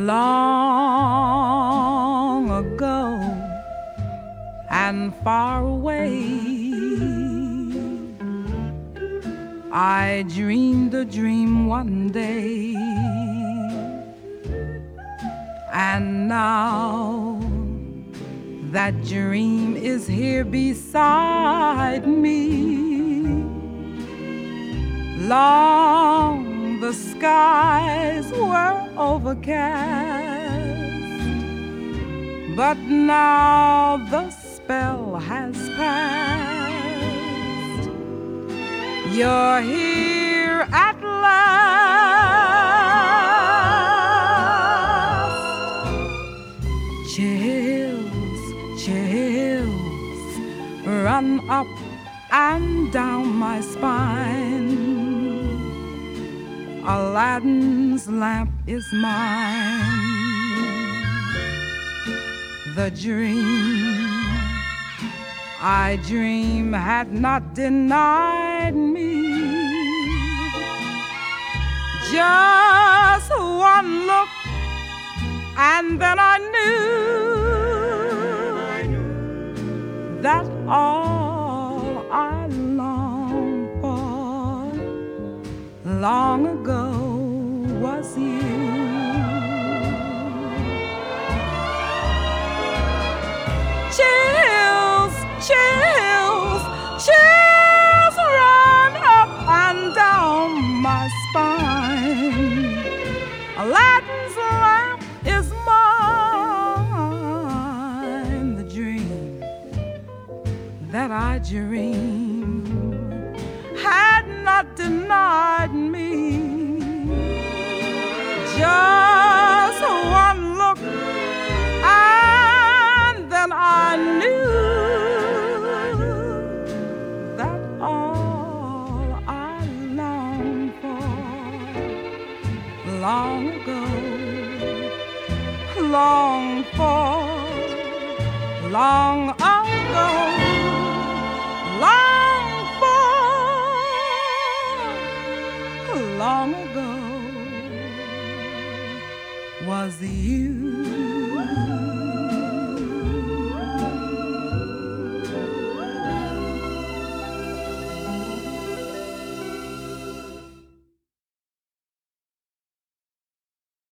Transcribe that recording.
long ago and far away. I dreamed a dream one day, and now that dream is here beside me. Long the skies were overcast, but now the spell has passed. You're here at last. Chills, chills run up and down my spine. Aladdin's lamp is mine. The dream I dream had not denied me. Just one look and then I knew that all I longed for long ago was you. Chills, chills, chills run up and down my spine. Aladdin's lamp is mine. The dream that I dreamed had not denied me. Just one look and then I knew that all I longed for long ago, longed for long ago, longed for long ago was you.